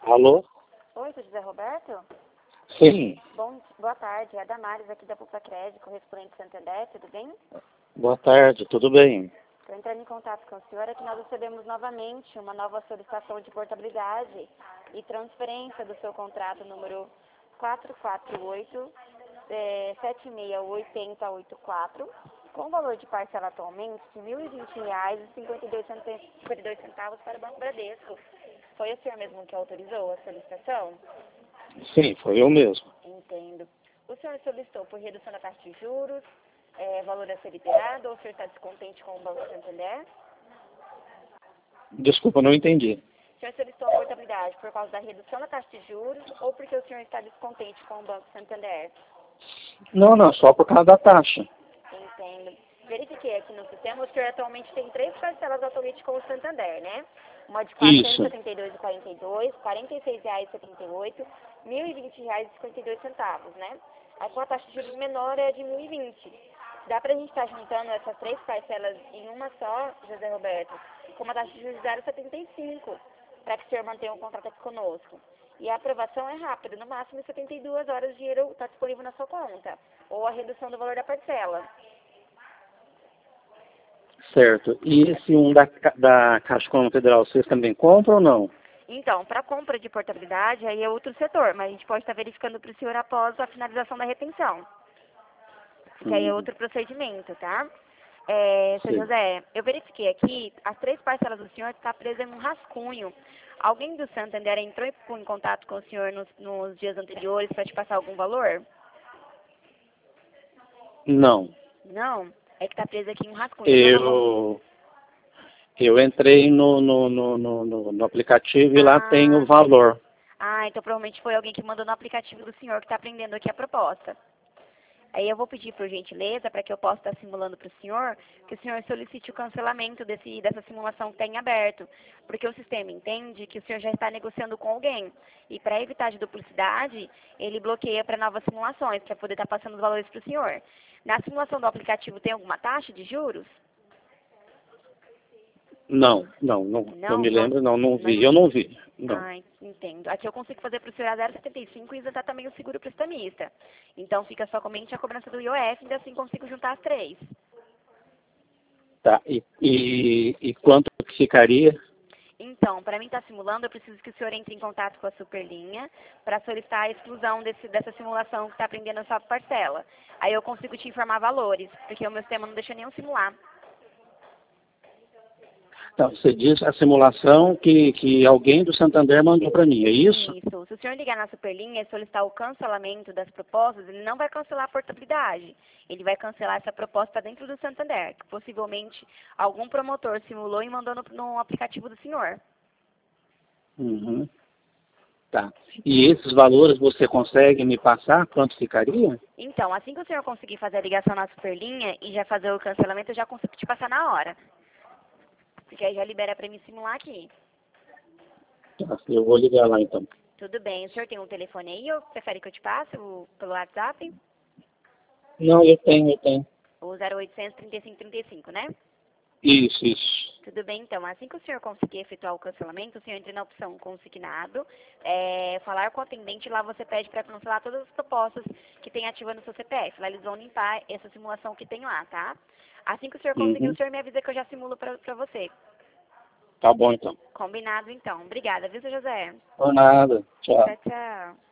Alô? Oi, sou José Roberto? Sim. Boa tarde, é a Damares aqui da Pulsa Crédito, correspondente Santander, tudo bem? Boa tarde, tudo bem? Estou entrando em contato com a senhora que nós recebemos novamente uma nova solicitação de portabilidade e transferência do seu contrato número 448-768084, com valor de parcela atualmente de R$ 1.020,52 para o Banco Bradesco. Foi o senhor mesmo que autorizou a solicitação? Sim, foi eu mesmo. Entendo. O senhor solicitou por redução da taxa de juros, valor a ser liberado, ou o senhor está descontente com o Banco Santander? Desculpa, não entendi. O senhor solicitou a portabilidade por causa da redução da taxa de juros ou porque o senhor está descontente com o Banco Santander? Não, só por causa da taxa. Entendo. Verifiquei aqui no sistema, o senhor atualmente tem 3 parcelas atualmente com o Santander, né? Uma de R$ Isso. 472,42, R$ 46,78, R$ 1.020,52, né? Aí com a taxa de juros menor é de 1.020. Dá pra gente estar juntando essas 3 parcelas em uma só, José Roberto, com uma taxa de juros de 0,75, para que o senhor mantenha um contrato aqui conosco. E a aprovação é rápida, no máximo em 72 horas o dinheiro está disponível na sua conta, ou a redução do valor da parcela. Certo. E esse da Caixa Econômica Federal, vocês também compram ou não? Então, para compra de portabilidade, aí é outro setor, mas a gente pode estar verificando para o senhor após a finalização da retenção. Que aí é outro procedimento, tá? Seu Sim. José, eu verifiquei aqui, as 3 parcelas do senhor estão presas em um rascunho. Alguém do Santander entrou em contato com o senhor nos dias anteriores para te passar algum valor? Não. Não? É que está preso aqui em um rascunho. Eu entrei no aplicativo e lá tem o valor. Então provavelmente foi alguém que mandou no aplicativo do senhor que está aprendendo aqui a proposta. Aí eu vou pedir por gentileza, para que eu possa estar simulando para o senhor, que o senhor solicite o cancelamento dessa simulação que está em aberto. Porque o sistema entende que o senhor já está negociando com alguém. E para evitar de duplicidade, ele bloqueia para novas simulações, para poder estar passando os valores para o senhor. Na simulação do aplicativo tem alguma taxa de juros? Não, eu me lembro, não vi, eu não vi. Não. Entendo. Aqui eu consigo fazer para o senhor a 0,75 e isentar também o seguro prestamista. Então fica somente a cobrança do IOF, ainda assim consigo juntar as 3. Tá, e quanto que ficaria? Então, para mim estar simulando, eu preciso que o senhor entre em contato com a Superlinha para solicitar a exclusão dessa simulação que está prendendo a sua parcela. Aí eu consigo te informar valores, porque o meu sistema não deixa nenhum simular. Então, você diz a simulação que alguém do Santander mandou para mim, é isso? Isso. Se o senhor ligar na Superlinha e solicitar o cancelamento das propostas, ele não vai cancelar a portabilidade. Ele vai cancelar essa proposta dentro do Santander, que possivelmente algum promotor simulou e mandou no aplicativo do senhor. Uhum. Tá. E esses valores você consegue me passar? Quanto ficaria? Então, assim que o senhor conseguir fazer a ligação na Superlinha e já fazer o cancelamento, eu já consigo te passar na hora. Porque aí já libera para mim simular aqui. Tá, eu vou ligar lá então. Tudo bem. O senhor tem um telefone aí ou prefere que eu te passe pelo WhatsApp? Não, eu tenho. O 0800 3535, né? Isso. Tudo bem, então. Assim que o senhor conseguir efetuar o cancelamento, o senhor entra na opção consignado, falar com o atendente, lá você pede para cancelar todas as propostas que tem ativa no seu CPF. Lá eles vão limpar essa simulação que tem lá, tá? Assim que o senhor conseguir, o senhor me avisa que eu já simulo para você. Tá bom, então. Combinado, então. Obrigada, viu, seu José? Por nada. Tchau. Tchau, tchau.